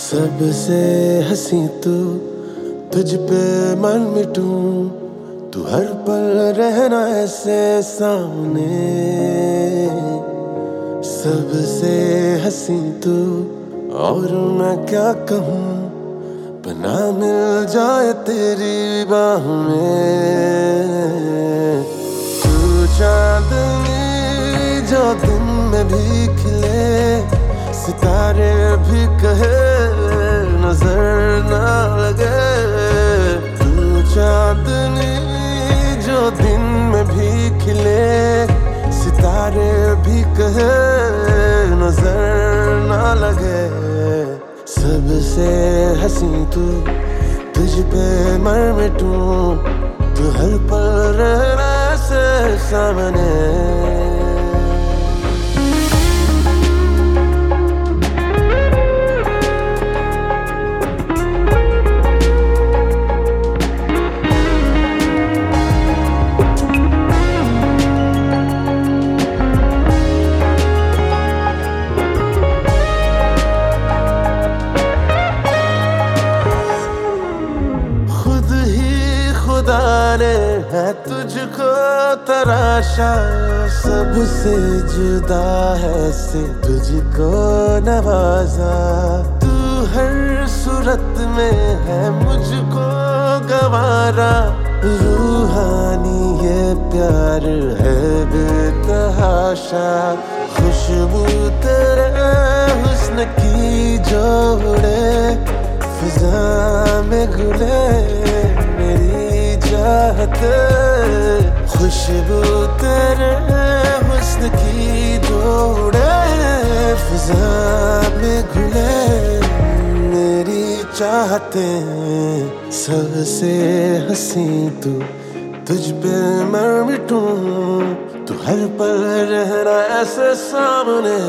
सबसे हंसी तू, तुझ पे मन मिटूं, तू हर पल रहना ऐसे सामने। सबसे हंसी तू, और मैं क्या कहूँ, बना मिल जाए तेरी बाहों में। तू चांदनी जो दिन में भी खिले, सितारे भी कहे नजर ना लगे। तू चांदनी जो दिन में भी खिले, सितारे भी कहे नजर ना लगे। सबसे हंसी तू, तुझ पे मर मिटूं, तू हर पल रहना ऐसे सामने। है तुझको तराशा, सबसे जुदा है से तुझको नवाजा। तू हर सूरत में है मुझको गवारा, रूहानी ये प्यार है बेतहाशा। खुशबू तेरे हुस्न की जोड़े, फिजा में घुले मेरी चाहते। खुशबू तेरे हुस्न की जोड़े, फिजा में घुले मेरी चाहते। सबसे हंसी तू, तुझ पे मर मिटूं, तू हर पल रहना ऐसे सामने।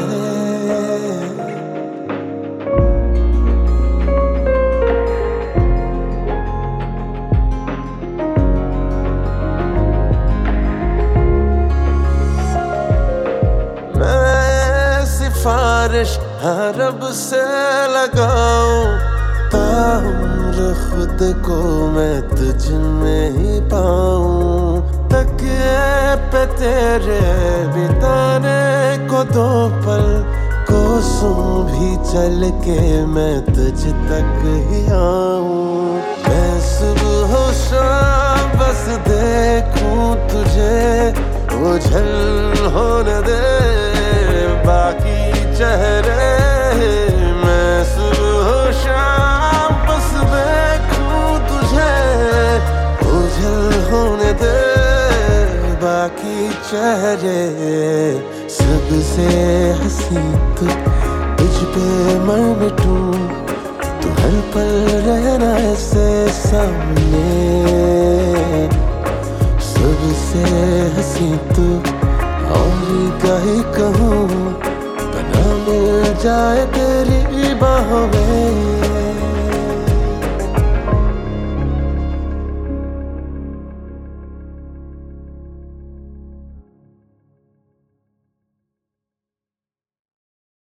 सिफारिश हाँ रब से लगाऊं, ताउम्र खुद को मैं तुझ में ही पाऊं। तकिए पे तेरे बिताने को दो पल, कोसों भी चल के मैं तुझ तक ही आऊं। मैं सुबह हो शाम बस देखूं तुझे, ओझल होने दे बाकी चेहरे। मैं सुबह हो शाम बस देखूं तुझे, ओझल होने दे बाकी चेहरे। सबसे हंसी तू, तुझ पे मर मिटूं, तू हर पल रहना ऐसे सामने। सबसे हंसी तू, और क्या ही कहूँ, बना मिल जाए तेरी बाहों में।